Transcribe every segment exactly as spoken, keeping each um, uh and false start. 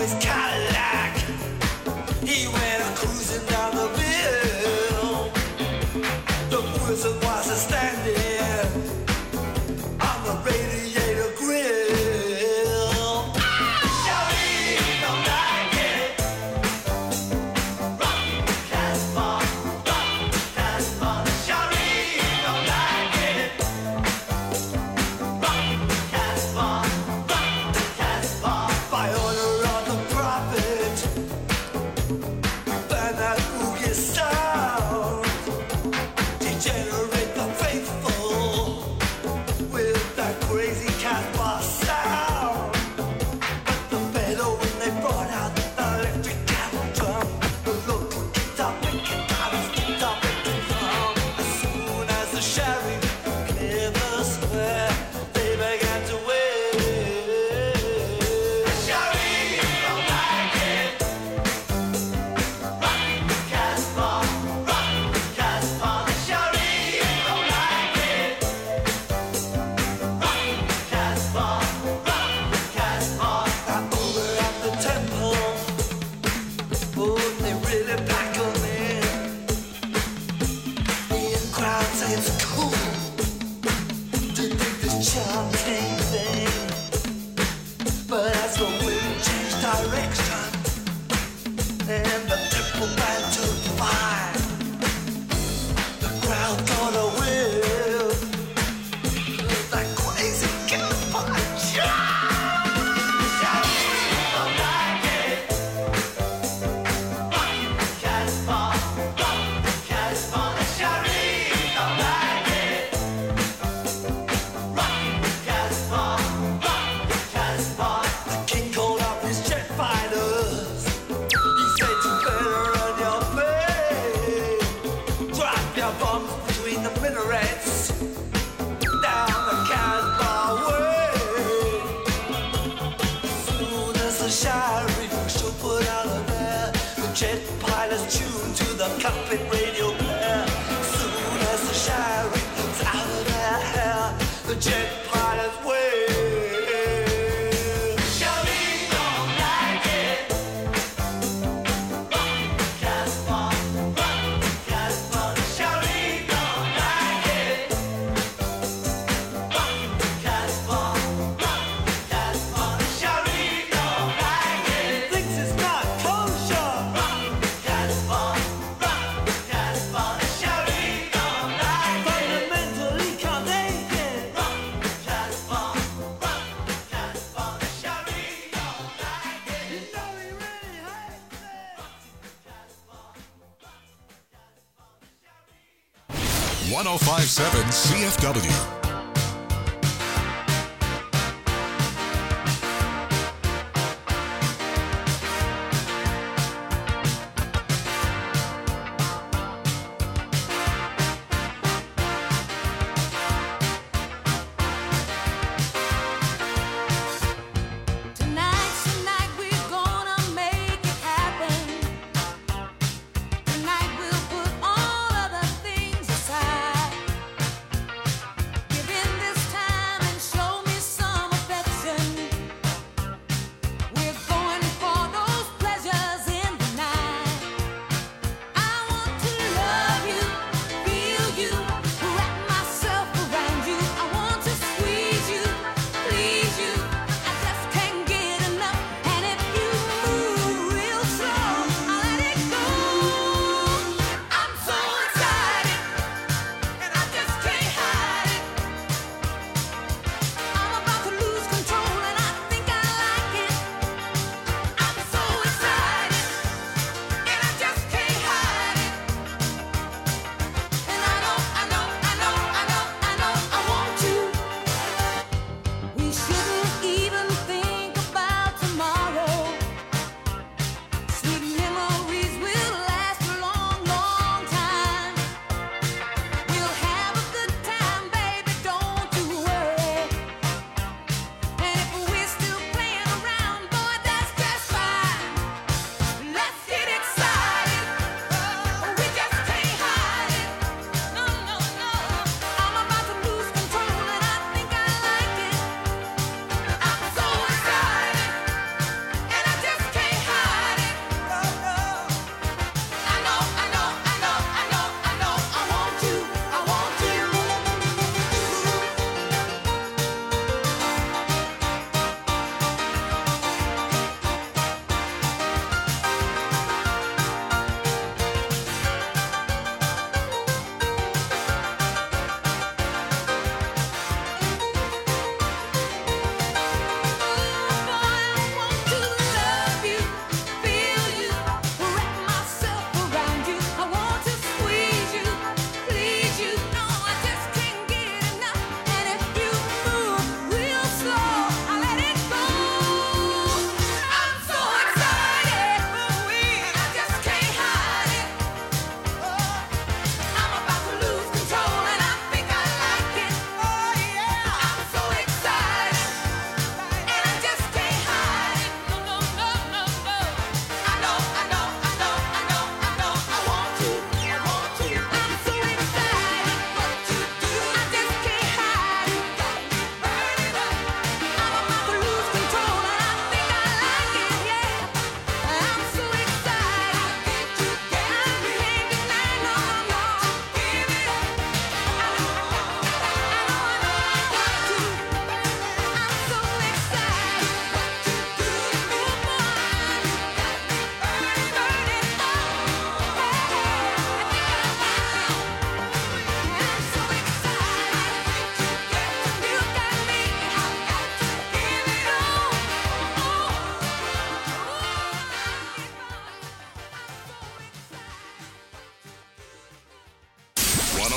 his Cadillac. He went cruising down the hill. The wizard was standing on the radiator grill. Shawty don't like it. Rock Casbah, rock Casbah. Shawty don't like it. Rock Casbah, rock Casbah. By order of the prophet, burn that boogie sound. Degenerate the faithful with that crazy Casbah sound. But the better when they brought out the electric cattle drum, the local guitar picking artists guitar picking drum. As soon as the sheriff cleared the square, they began to wait. The sheriff don't like it. Rock Casbah, rock Casbah. The sheriff don't like it. Rock Casbah, rock Casbah. Now over at the temple, oh, they really pack 'em in. The in-crowd say it's cool to dig this chanting thing. But as the wind changed direction and the temple band took fire, the crowd got a whiff of that crazy Casbah chant. Shawty don't like it. Rock Casbah, rock Casbah. Shawty don't like it. Rock Casbah, rock Casbah. The king called up his jet fighters. He said you better run your play. Drop your bombs between the minarets down the Casbah way. Soon as the sheriff should put out of there, the jet pilots tuned to the cockpit radio player. Soon as the sheriff was out of their hair, the jet pilots wave. Shawty don't like it. Rock Casbah, rock Casbah. Shawty don't like it. Rock Casbah, rock Casbah. Shawty don't like it. Thinks it's not kosher. Rock Casbah, rock Casbah. Shawty don't like it. Fundamentally can't take it. Rock Casbah, rock Casbah. Shawty don't like it. You know he really hates it. one oh five point seven C F W. Tonight's the night we're gonna make it happen. Tonight we'll put all other things aside.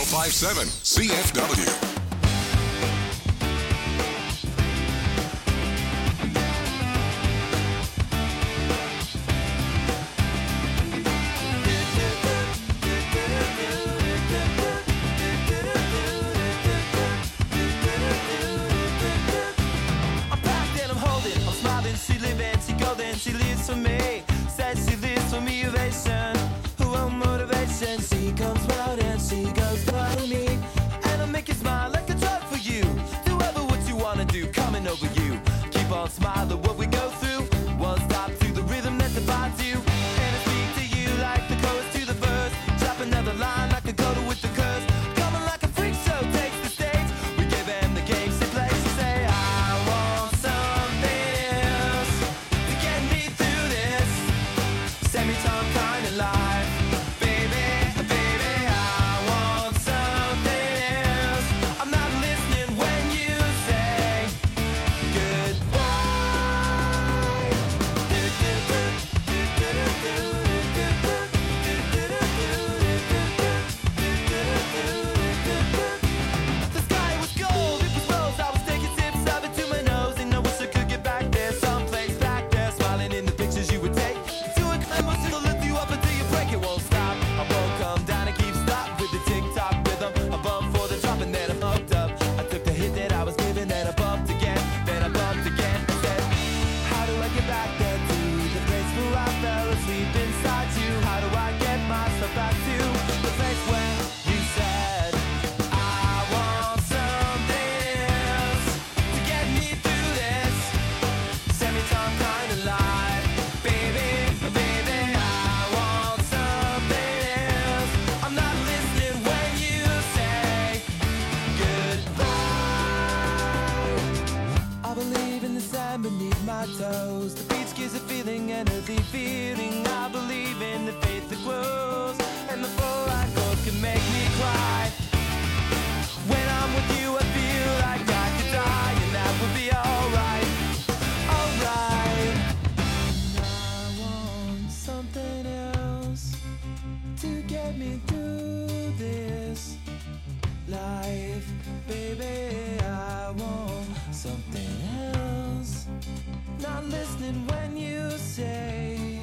five seven C F W. I'm packed and I'm holding, I'm smiling, she living, she golden, she lives for me. Says she lives for me, ovation, her own motivation. She comes round and she goes by me, and I make you smile like a drug for you. Do ever what you wanna do, coming over you. Keep on smiling what we go through. One stop to the rhythm that defines you, and I speak to you like the chorus to the verse. Drop another line like a coda with the curse. Coming like a freak show takes the stage. We give them the game she plays. She say I want something else to get me through this semi-time kind of life. Baby, baby, I want something else. I'm not listening when you say goodbye. The sky was gold, it was rose. I was taking sips of it to my nose, and I wish I could get back there, someplace back there, smiling in the pictures you would take. To a climb, will lift you up until you break. It won't stop. I won't come down and keep stop with the tick-tock rhythm. I bumped for the drop and then I bumped up. I took the hit that I was given, then I bumped again, then I bumped again. I said, how do I get back there to the place where I fell asleep inside you? How do I get myself back to the place where you said I want something else to get me through this semi-time kind of life? Baby, baby, I want something else. I'm not listening when you say goodbye. I believe in the sand beneath my toes. The beach gives a feeling, an earthy feeling. I believe in the faith that grows, and the full light goes can make me cry. When I'm with you, I feel like I could die, and that would be alright, alright. I want something else to get me through this life, baby. I want something else. Not listening when you say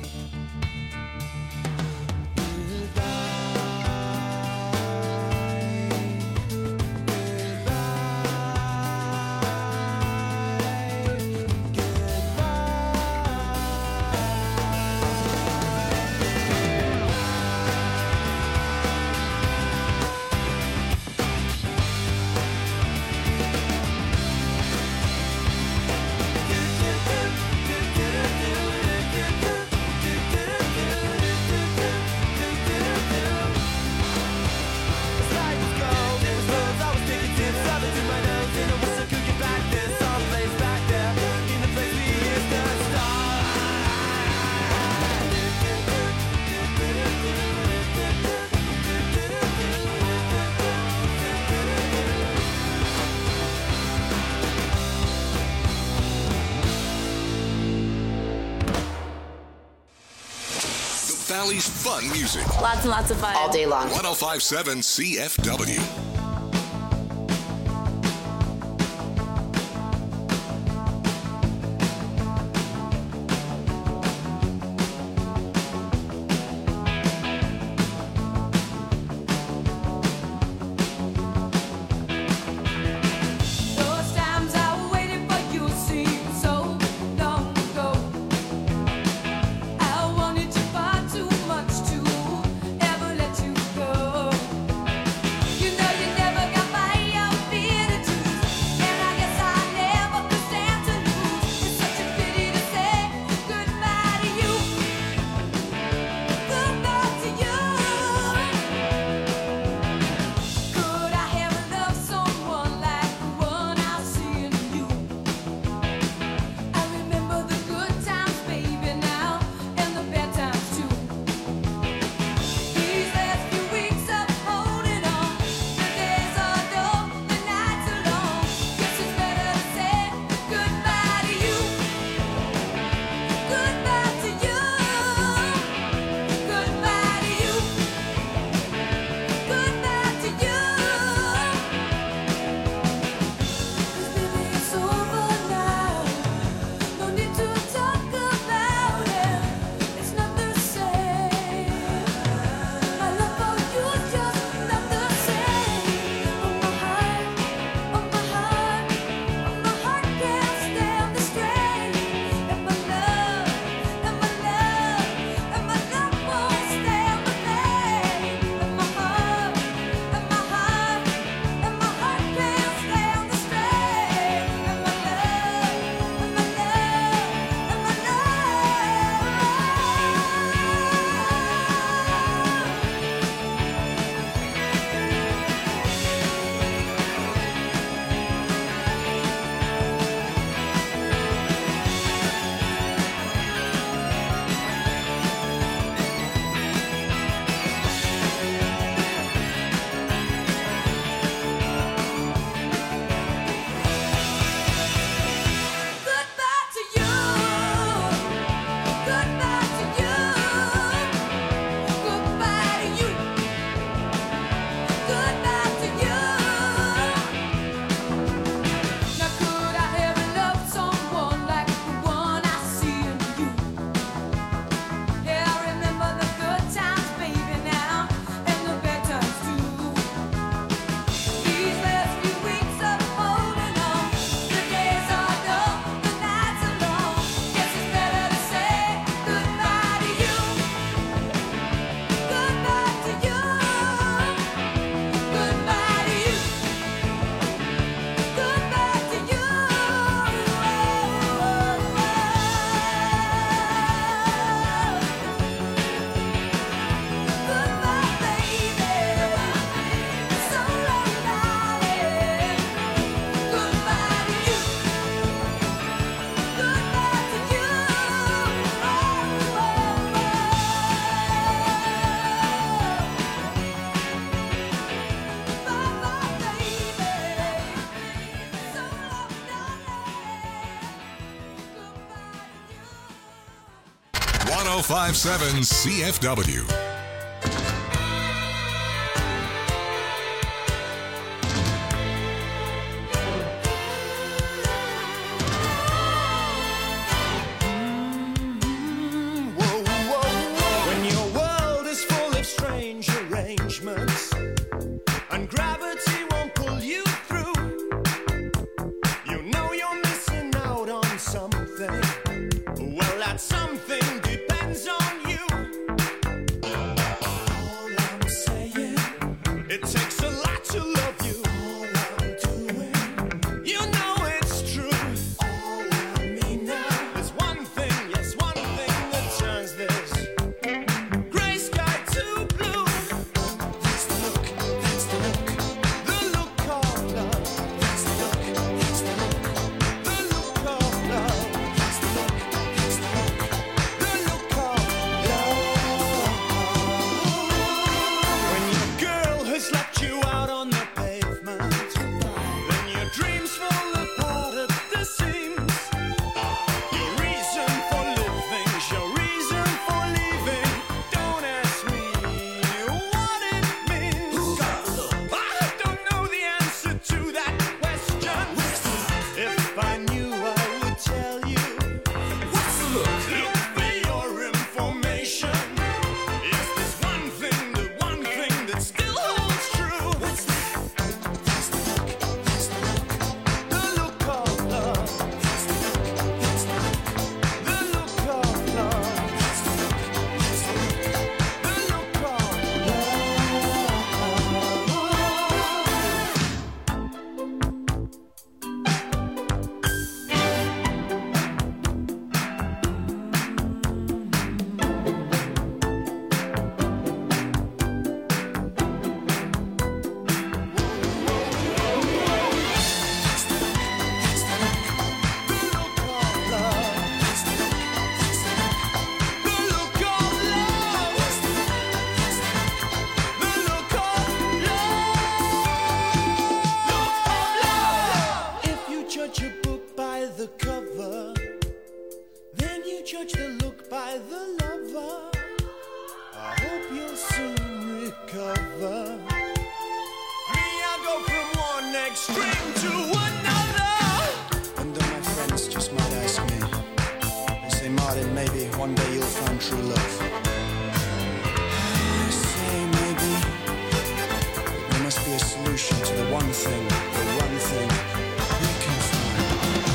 Valley's fun music. Lots and lots of fun. all day long. one oh five point seven C F W. Those times I waited for you seem so long ago. I wanted you far too much to ever let you go. You know you one oh five point seven C F W. When your world is full of strange arrangements and gravity won't pull you through, you know you're missing out on something. Well, that something depends on you. All I'm saying, it takes a lot to love you. All I'm doing, you know it's true. All I mean now is one thing, yes, one thing that turns this gray sky to blue. That's the look, that's the look, the look of love. That's the look, that's the look, the look of love. That's the look, that's the look, the look of love. When your girl has left you out on the pavement, then your dreams fall apart at the seams. Your reason for living, your reason for leaving. Don't ask me what it means. I don't know the answer to that question. If I knew, I would tell you. Look for your information. Is this one thing, the one thing that still holds true? What's that? That's the look, that's the look, the look of love. That's the look, that's the look, the look of love. That's the look, that's the look, the look of love. If you judge a book by the cover, then you judge the look by the lover. I hope you'll soon recover. Me, I go from one extreme to another. And though my friends just might ask me, they say, Martin, maybe one day you'll find true love. I say maybe, but there must be a solution to the one thing, the one thing we can find.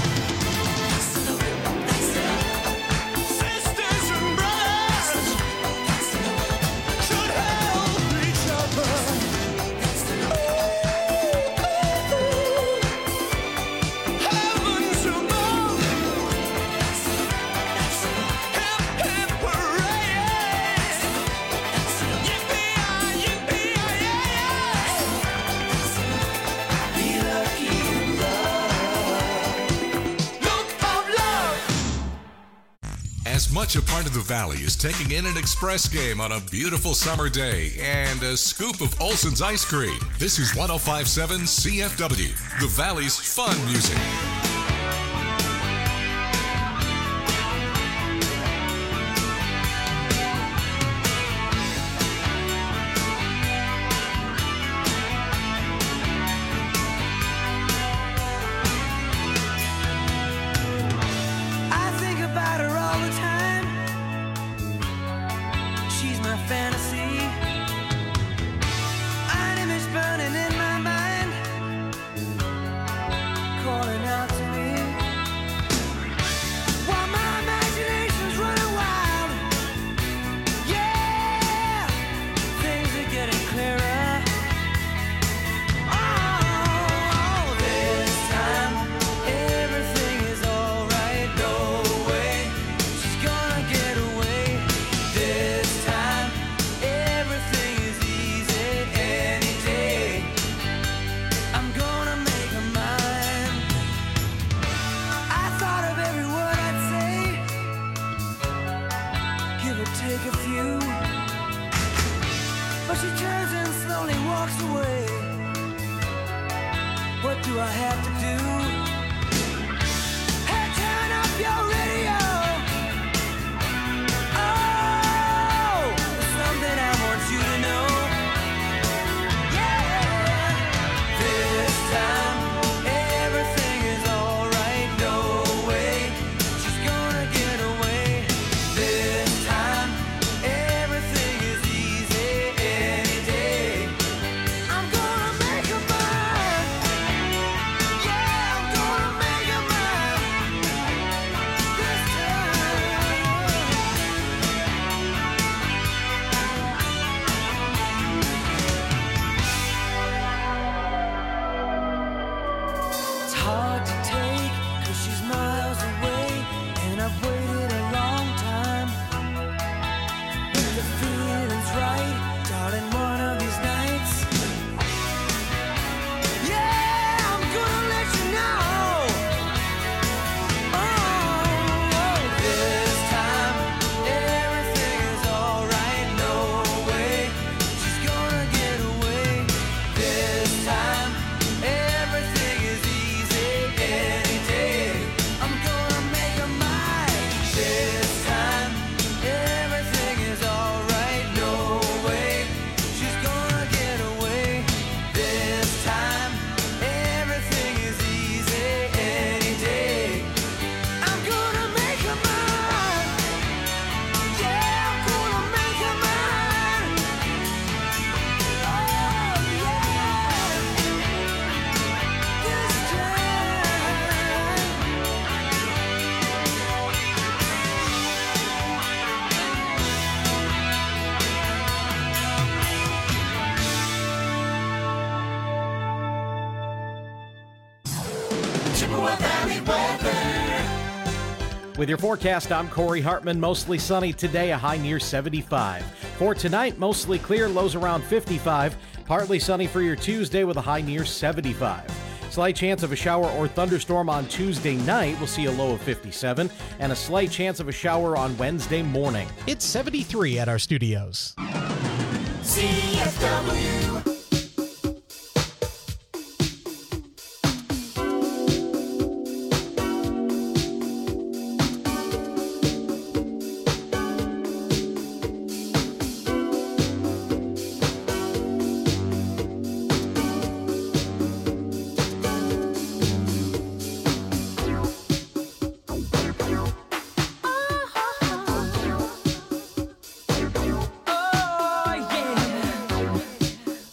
Sisters and brothers should help each other. Heavens above, hip hip hooray! Yippee-yi, yippee-yi-yi! Be lucky in love. Look of love. As much a part of the Valley as taking in an express game on a beautiful summer day and a scoop of Olson's ice cream. This is one oh five point seven C F W, the Valley's fun music. I think about her all the time. She's my fantasy. An image burning in my mind, calling out to me. While my imagination's running wild, yeah, things are getting clearer. Oh, this time everything is alright. No way she's gonna get away. This time everything is easy any day. I'm gonna make her mine. I thought of every word I'd say, give or take a few, but she turns and slowly walks away. What do I have to do? Hey, turn up your radio. Oh, With your forecast, I'm Corey Hartman. Mostly sunny today, a high near seventy-five. For tonight, mostly clear, lows around fifty-five. Partly sunny for your Tuesday with a high near seventy-five. Slight chance of a shower or thunderstorm on Tuesday night. We'll see a low of fifty-seven. And a slight chance of a shower on Wednesday morning. It's seventy-three at our studios. C F W. Oh, yeah.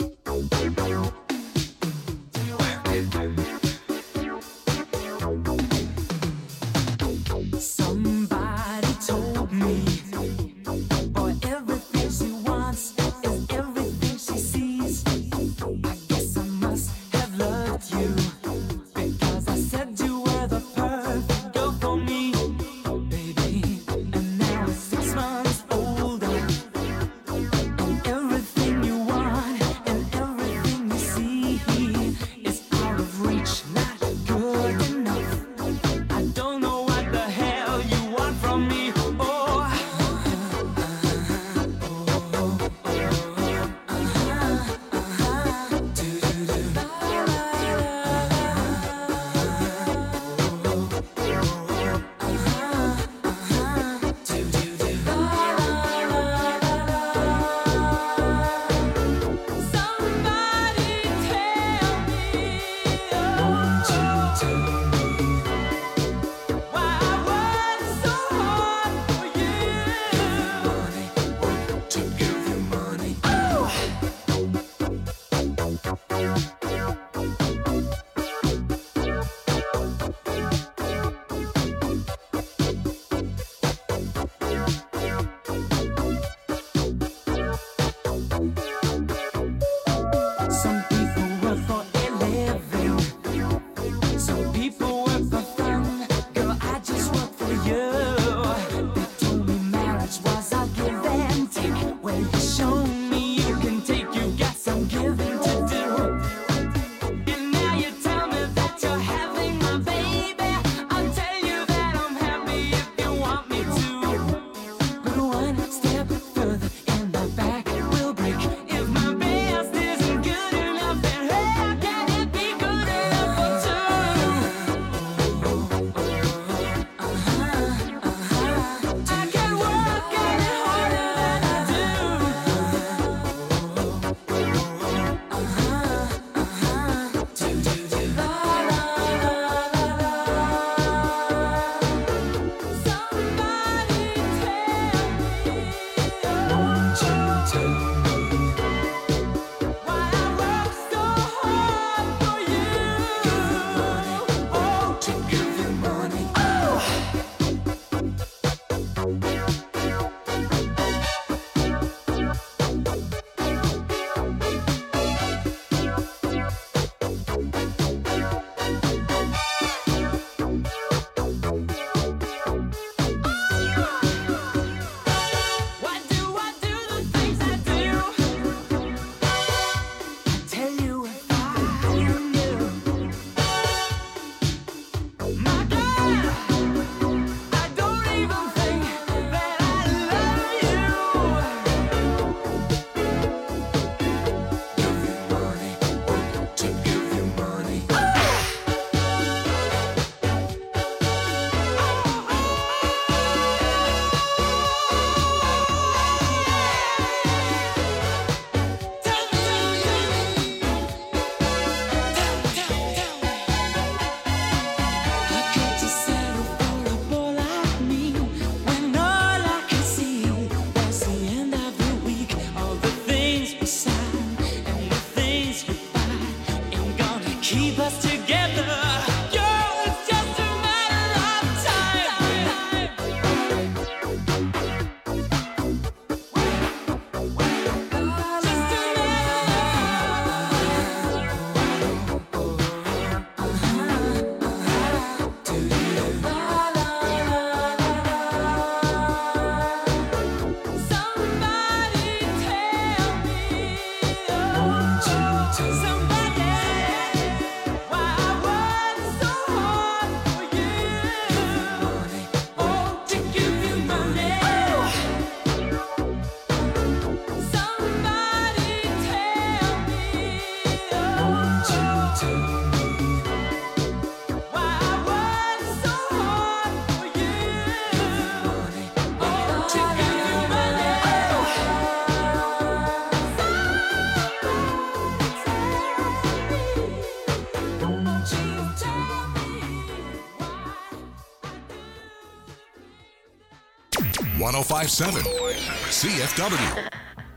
one oh five point seven C F W.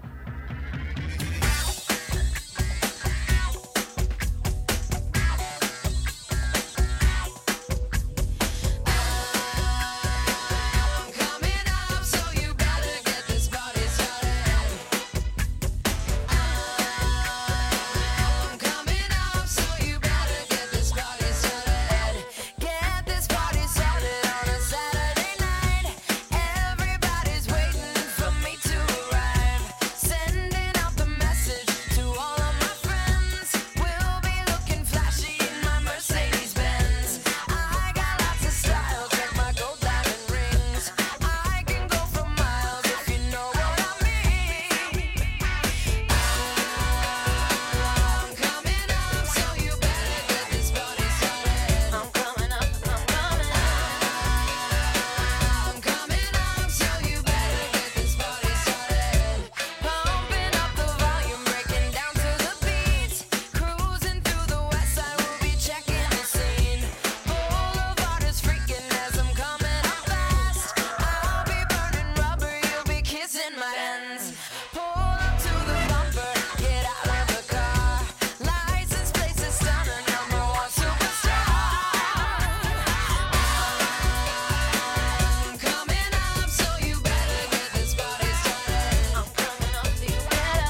Everybody's waiting for me to arrive. Sending out the message to all of my friends. We'll be looking flashy in my Mercedes Benz. I got lots of style, check my gold diamond rings. I can go for miles if you know what I mean. I'm coming up, so you better get this party started. I'm coming up, I'm coming up. I'm coming up, so you better get this party started. Pumping up the volume, breaking down to the beat. Cruising through the west side, we'll be checking the scene. Boulevard is freaking as I'm coming up fast. I'll be burning rubber, you'll be kissing my hands. Pull up to the bumper, get out of the car. License plates is stunner, number one superstar. I'm coming up, so you better get this party started. I'm coming up, so you better.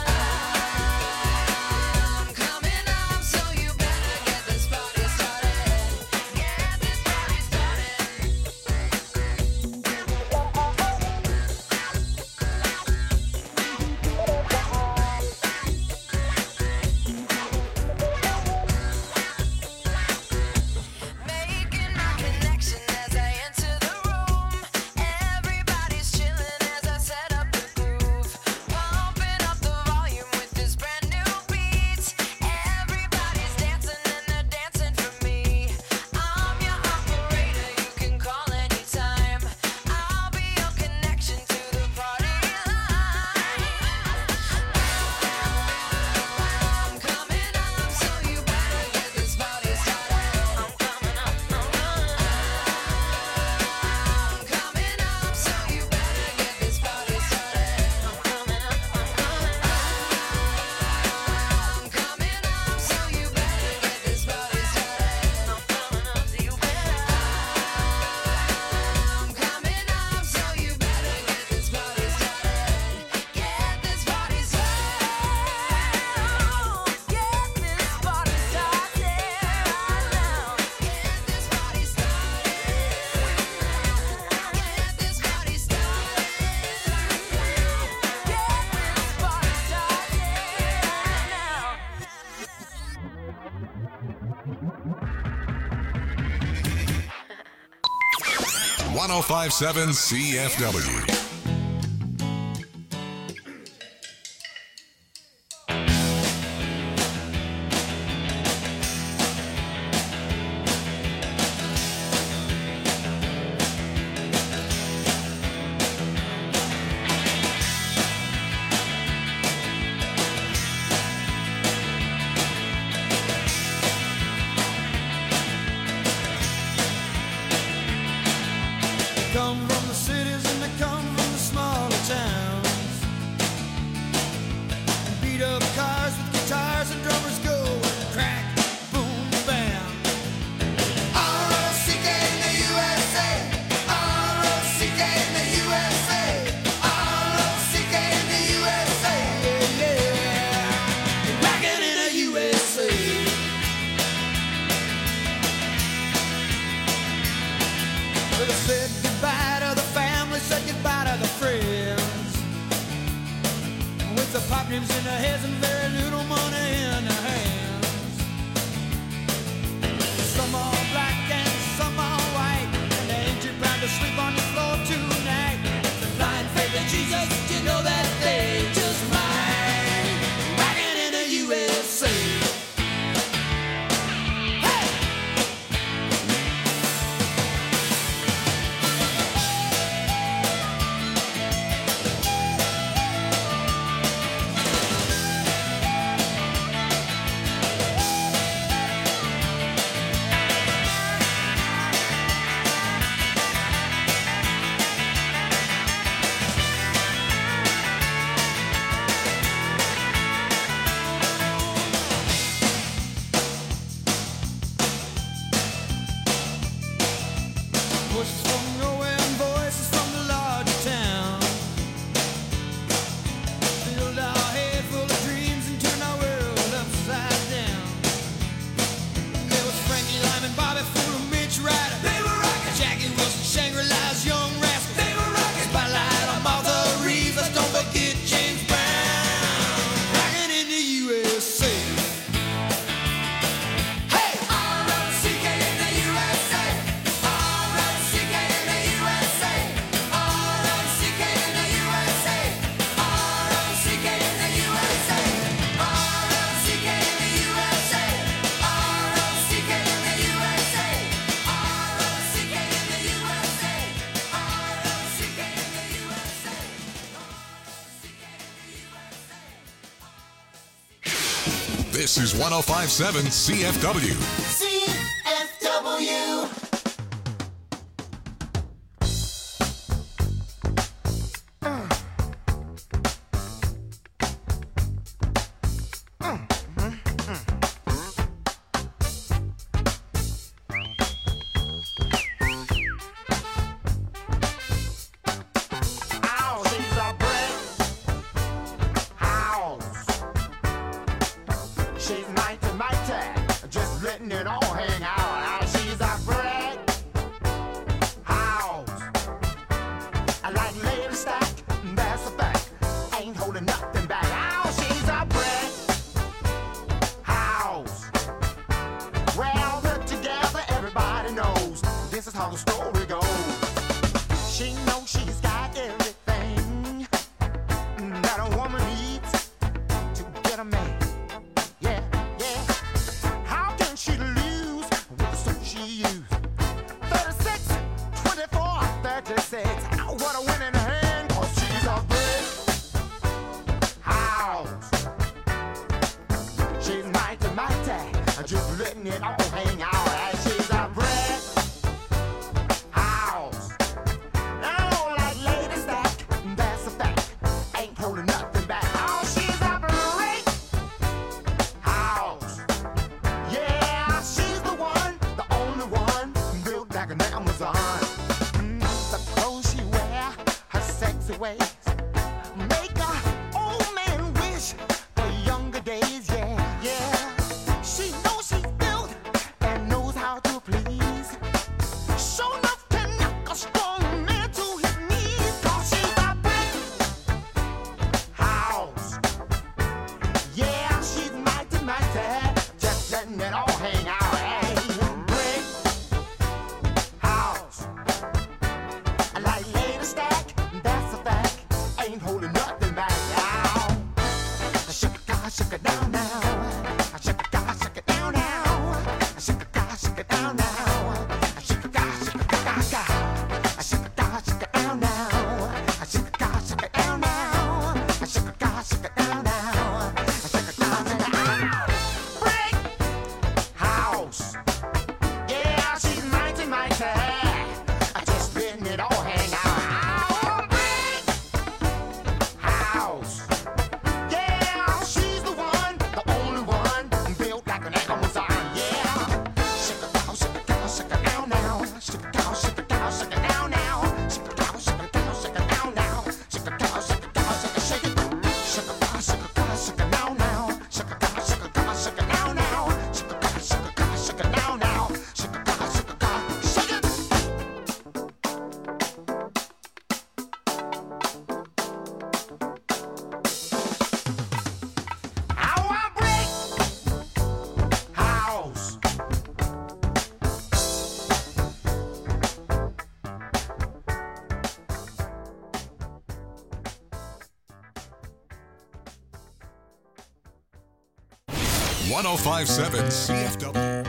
I'm coming up, so you better get this party started. Get this party started. Making my connection as I enter the room. Everybody's chilling as I set up the groove. Pumping up the volume with this brand new beat. Everybody's dancing and they're dancing for me. I'm your operator, you can call anytime. I'll be your connection to the party line. I'm coming up, so you better get this party started. I'm coming up, I'm coming up. I'm coming up, so you better get this party started. I'm coming up, I'm coming up. I'm coming up, so you better get this party started. I'm coming up, so you better. I'm coming up, so you better get this party started. Get this party started. Get this party started right now. Get this party started. Get this party started. one oh five point seven C F W. Come from the cities and they come from the smaller towns. Beat up cars with guitars and drummers go crack, boom, bam. R O C K in the U S A. R O C K in the U S A. R O C K in the U S A. Yeah, yeah. Rockin' in the U S A. Well, they said goodbye to the family, said goodbye to the friends. With the pop names in their heads and very little money in their hands. Some all black and some all white, and they ain't too proud to sleep on the floor tonight. The blind faith in Jesus, you know that they just might. Rockin' in the U S A. Hey! This is one oh five point seven C F W. C F W. Ow, she's a brick house. She's mighty, mighty, just letting it all hang out. Ow, she's a brick house. I like lady stack, that's a fact. Ain't holding nothing back. Ow, she's a brick house. Well, put together, everybody knows this is how the story goes. She knows she's got everything that a woman needs to get a man. Yeah, yeah. How can she lose with the suit she used? thirty-six, twenty-four, thirty-six. Ow, what a winning hand, 'cause she's a brick house. She's mighty, mighty, just letting it all hang out. And she's a brick house. I don't like lady stack, that's a fact. Ain't holding nothing back. Oh, she's a brick house. Yeah, she's the one, the only one, built like an Amazon. Mm, the clothes she wear, her sexy ways, make a old man wish for younger days. Yeah, yeah. She knows she's built and knows how to please. Show enough can knock a strong man to his knees. 'Cause she's a brick house. Yeah, she's mighty, mighty, just letting it all hang out. Hey, brick house. I like lady stack, that's a fact. Ain't holding nothing back. Ow. Shake it, God, shake it down now. Shake it, God, shake it down now. Shake it, God, shake it down now. Shake it, God, shake it, God, God. Shake it, God, shake it down now. Shake it, God, shake it down now. Shake it, God, shake it down now. Shake it, God, shake it down. Brick house. Yeah, she's mighty, mighty. Just letting it all hang out. Ow, brick house. Yeah, she's the one, the only one, built like an Amazon. Yeah. Shake it down, shake it down, shake it down now. Shake it down, shake it down, shake it down now. Shake it down, shake it down, shake it down now. Shake it down, shake it down, shake it, shake it. Shake it down, shake it down, shake it down now. Shake it down, shake it down, shake it down now. Shake it down, shake it down, shake it down now. Shake it down, shake it down, shake it. Our brick house. one oh five point seven C F W.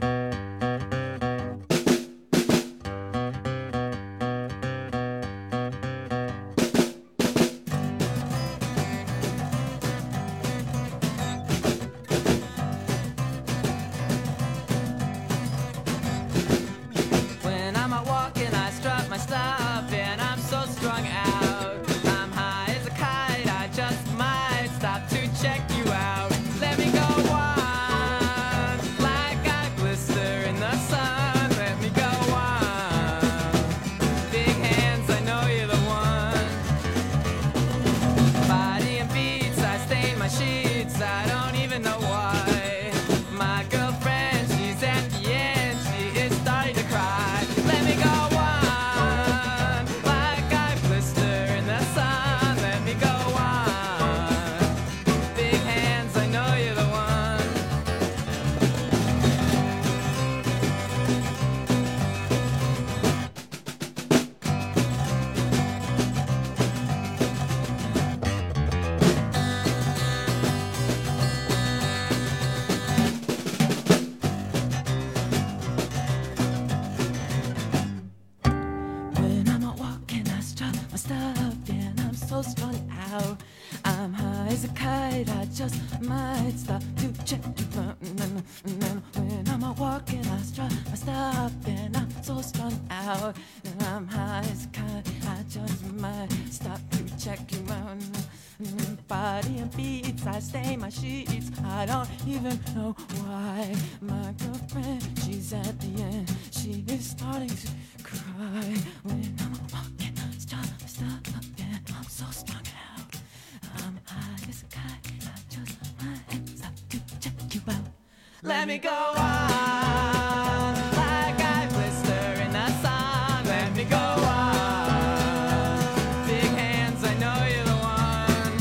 When I'm out walking, I strut my stuff, and I'm so strung out. I'm high as a kite, I just might stop to check you out. Let me go on, like I out. I'm high as a kite, I just might stop to check you out. And then, and then when I'm walking, I strut, I stop, and I'm so strung out. And I'm high as a kite, I just might stop to check you out. And body and beats, I stain my sheets. I don't even know why. My girlfriend, she's at the end. She is starting to cry when I'm walking. Stop, stop, and I'm so strung out. I'm high as a kite. I just might stop to check you out. Let me go on like I blister in the sun. Let me go on. Big hands, I know you're the one.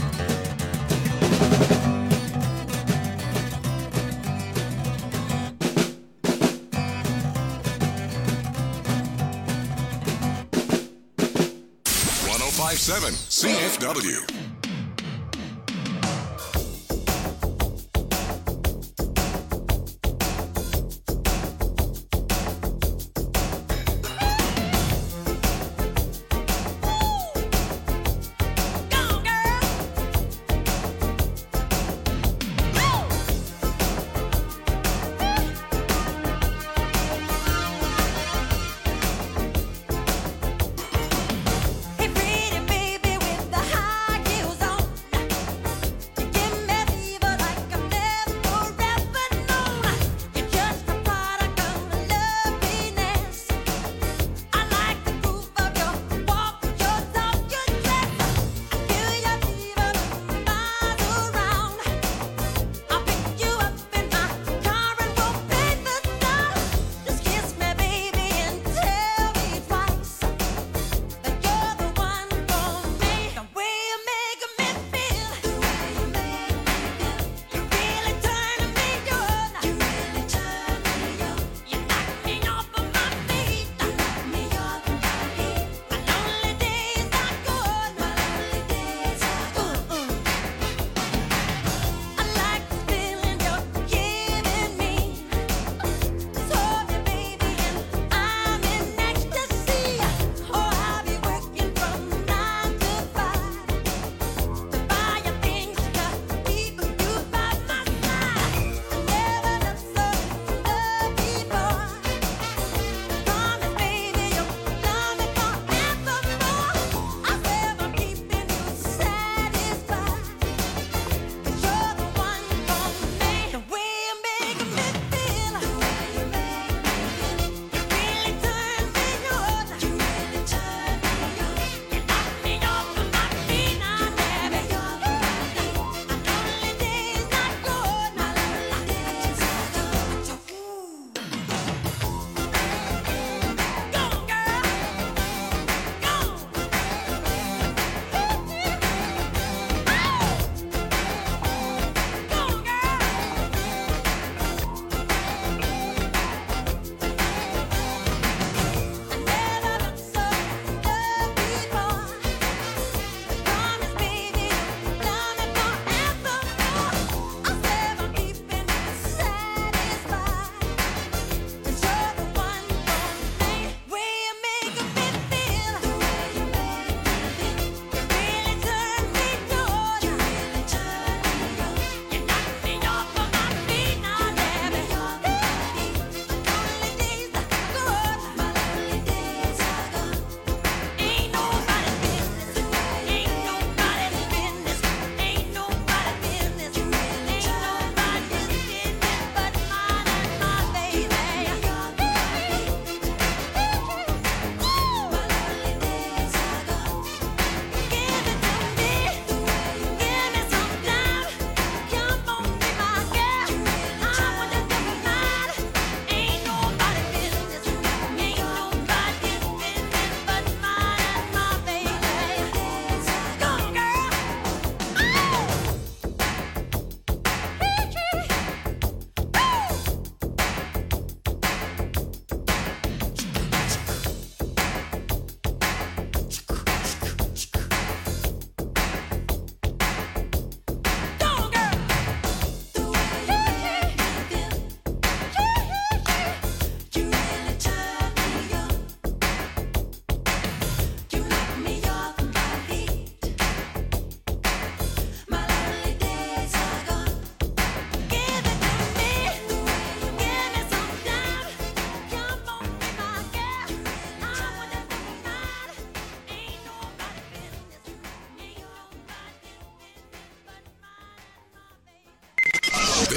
one oh five point seven C F W. Hey, pretty baby with the high heels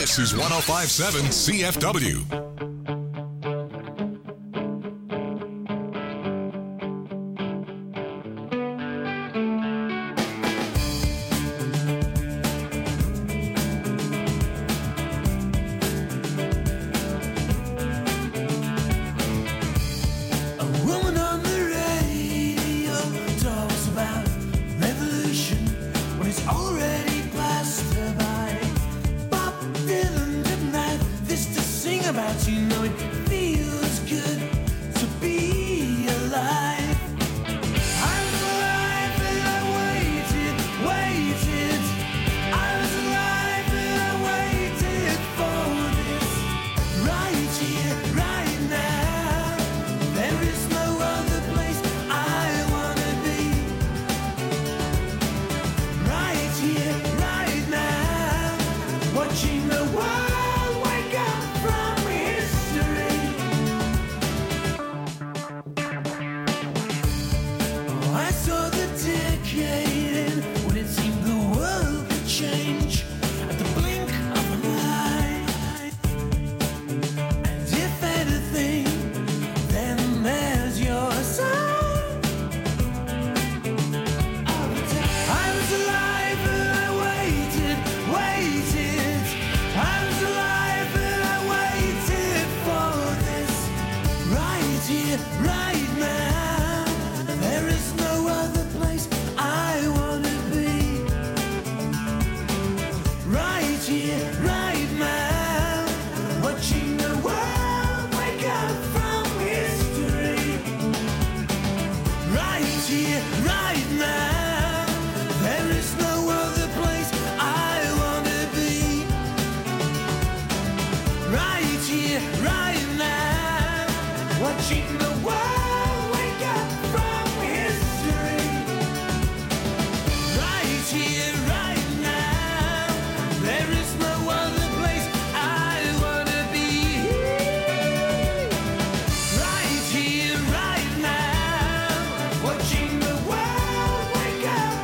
This is one oh five point seven C F W. A woman on the radio talks about revolution when it's already passed her by. Bob Dylan tonight, this to sing about, you know it feels good to be alive. I was alive and I waited, waited. I was alive and I waited for this. Right here, right now. There is no other place I wanna be. Right here, right now. Watching the world wake up from history. Oh, I saw the decade end when it seemed the world could change at the blink of an eye. And if anything, then there's your sign of the time. I was alive and I waited, waited. I was alive and I waited for this. Right here, right now. There is no other place I wanna be. Right here, right now. Watching the world wake up from history. Right here, right now. There is no other place I wanna be. Right here, right now. Watching the world wake up from history. Right here, right now. There is no other place I wanna be. Right here, right now. Watching the world wake up.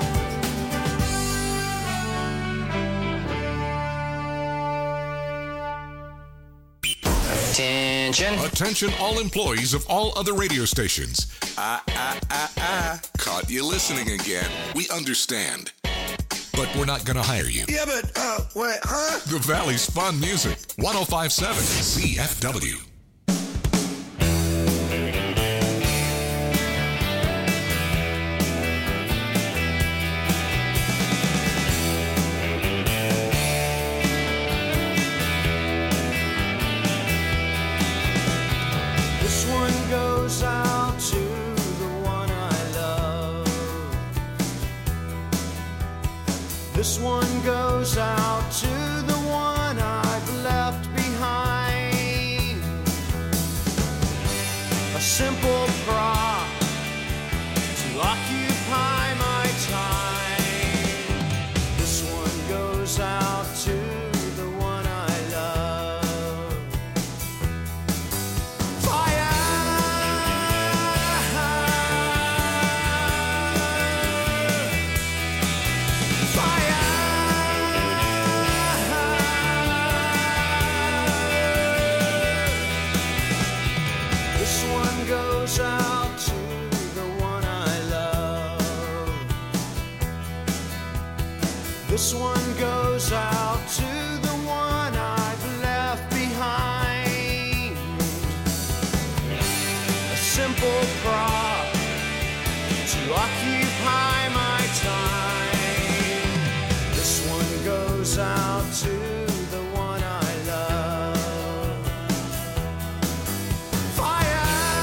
Attention. Attention all employees of all other radio stations. Ah, ah, ah, ah. Caught you listening again. We understand. But we're not going to hire you. Yeah, but, uh, wait, huh? The Valley's fun music. one oh five point seven C F W. This one goes out to the one I love. This one goes out to the one I've left behind. A simple prop to occupy my time. This one goes out to the one I love. Fire! This one goes out to the one I love. This one goes out to the one I've left behind. A simple prop to occupy my time. This one goes out to the one I love. Fire!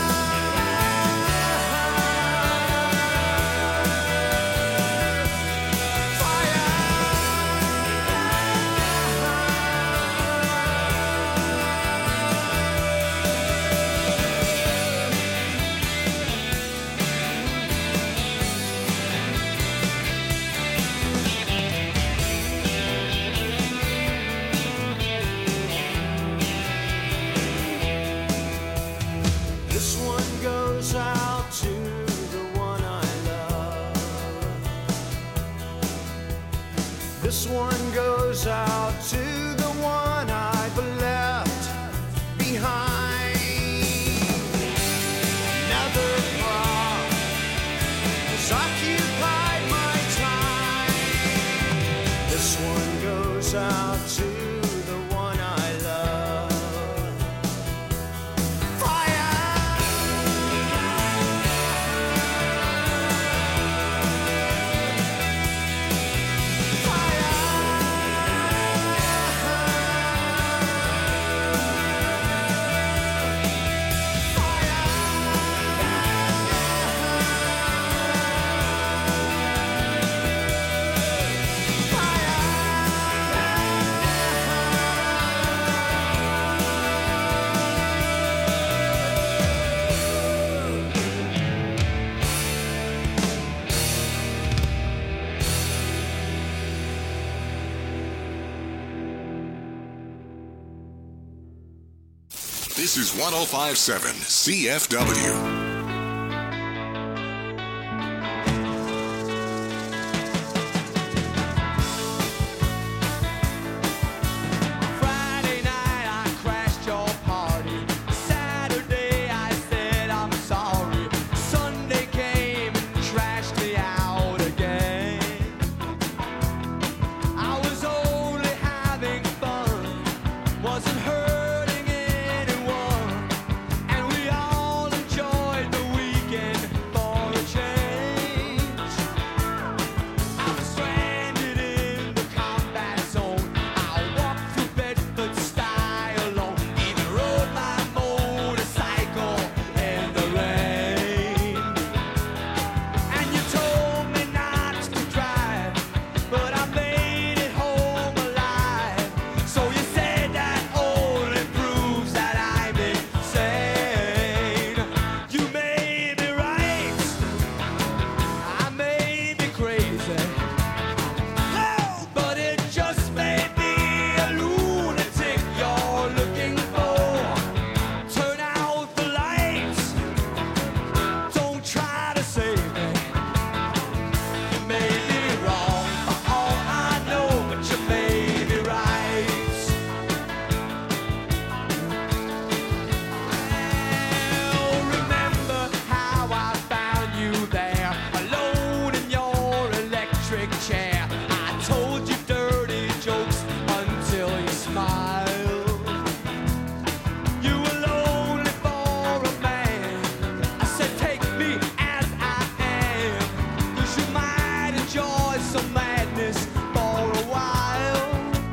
This one goes out to the one I love. This one goes out to the one out to the one I love. This is one oh five point seven C F W. Friday night I crashed your party. Saturday I said I'm sorry. Sunday came and trashed me out again. I was only having fun, wasn't hurting anyone, and we all enjoyed the weekend for a change. I was stranded in the combat zone. I walked through Bedford style alone. Even rode my motorcycle in the rain. And you told me not to drive, but I made it home alive. So you said that only proves that I'm insane. You may be right, I may be crazy. Oh, but it just may be a lunatic you're looking for. Turn out the lights, don't try to save me. You may be wrong for all I know, but you may be right. Well, remember how I found you there, alone in your electric chair. I told you dirty jokes until you smiled. You were lonely for a man. I said, take me as I am, 'cause you might enjoy some madness for a while.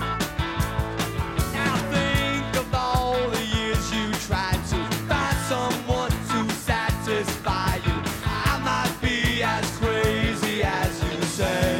Now think of all the years you tried to find someone to satisfy you. I might be as crazy as you say.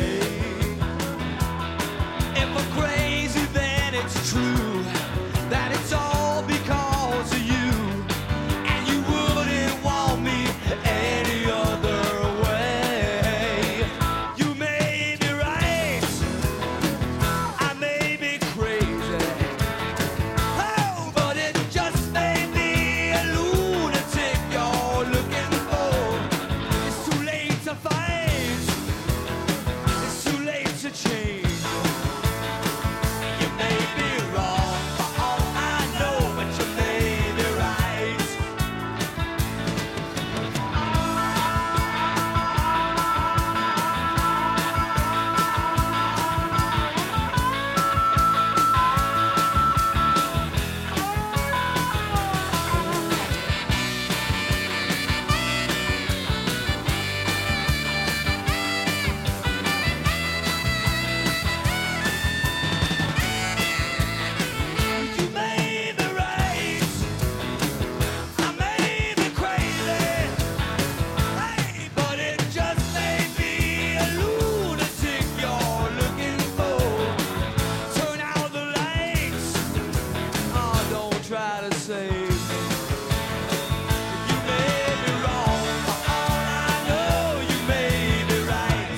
If I'm crazy, then it's true that it's all because of you, and you wouldn't want me any other way. You may be right, I may be crazy. Oh, but it just may be a lunatic you're looking for. It's too late to fight, it's too late to change. You may be wrong for all I know, but you may be right. You may be right, I may be crazy. Hey, but it just may be a lunatic you're looking for. Turn out the lights, oh, don't try to save me. You may be wrong for all I know. You may be right.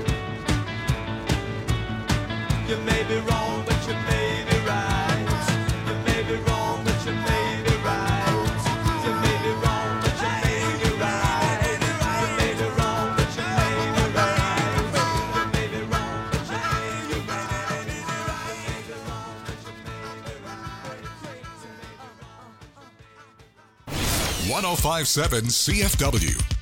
You may be wrong, but you may be right. You may be wrong, but you may be right. You may be wrong, but you may be right. You may be wrong, but you may be right. You may be wrong, but you may be right. one oh five point seven C F W.